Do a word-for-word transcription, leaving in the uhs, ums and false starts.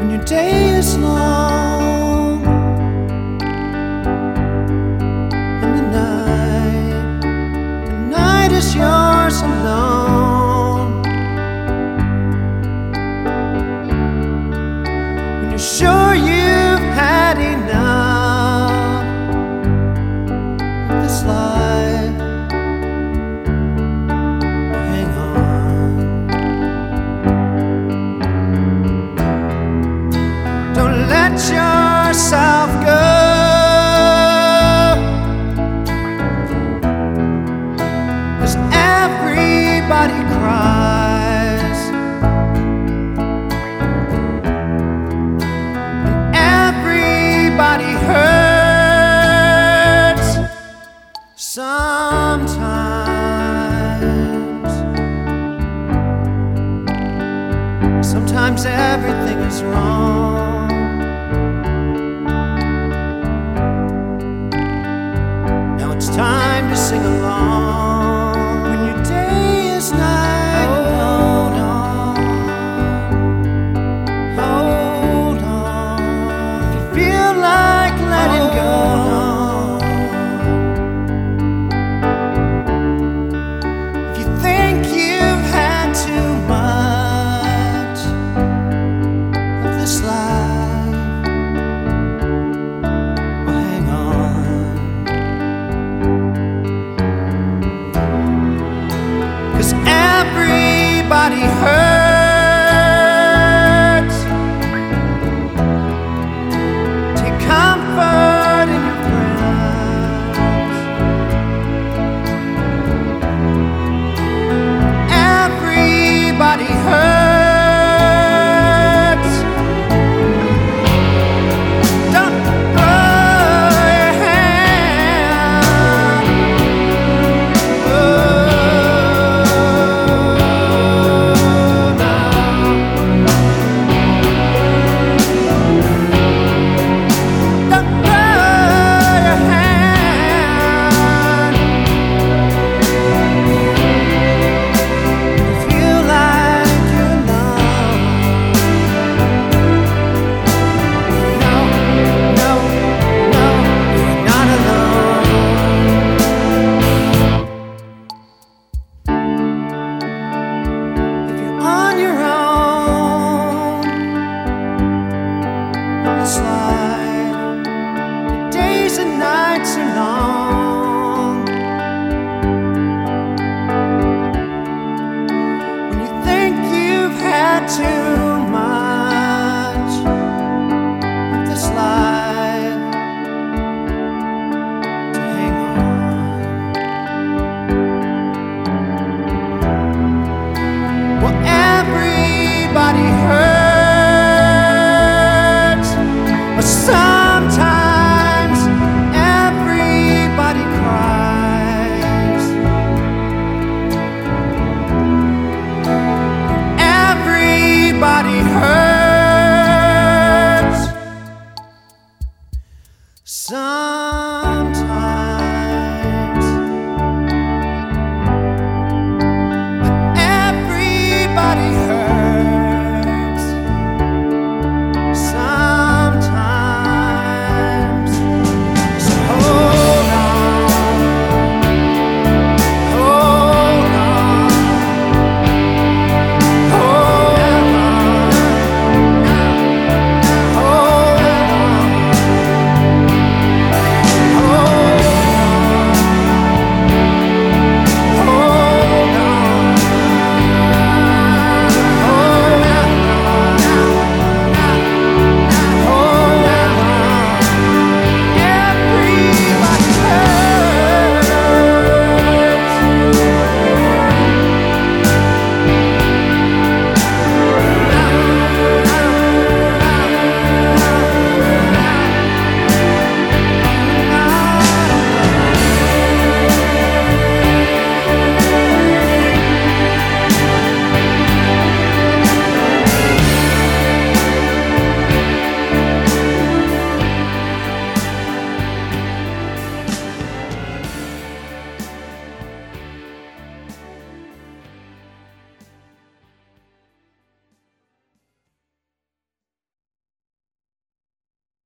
when your day is long and the night, the night is yours alone. When you're sure you've had enough of this life, well, hang on. Don't let yourself go, 'cause everybody cries and everybody hurts sometimes. Sometimes everything is wrong. Now it's time to sing along. When your day is night, hold on, hold on. If you feel like letting go, if you think you've had too much of this life, well, hang on. 'Cause everybody hurts. Take comfort in your friends. Everybody hurts. Don't throw your hand. Oh, no. Don't throw your hand. You feel like you're alone. No, no, no, you're not alone. If you're on your own in this life, your days and nights are long. When you think you've had too